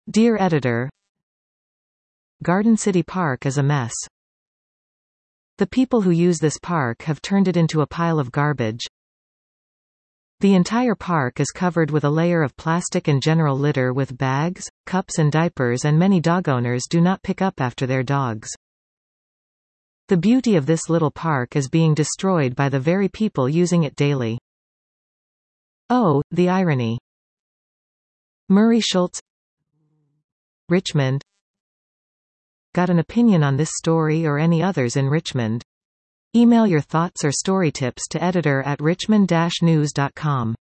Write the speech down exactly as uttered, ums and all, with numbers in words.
Dear Editor, Garden City Park is a mess. The people who use this park have turned it into a pile of garbage. The entire park is covered with a layer of plastic and general litter with bags, cups and diapers, and many dog owners do not pick up after their dogs. The beauty of this little park is being destroyed by the very people using it daily. Oh, the irony. Murray Schultz, Richmond. Got an opinion on this story or any others in Richmond? Email your thoughts or story tips to editor at richmond dash news dot com.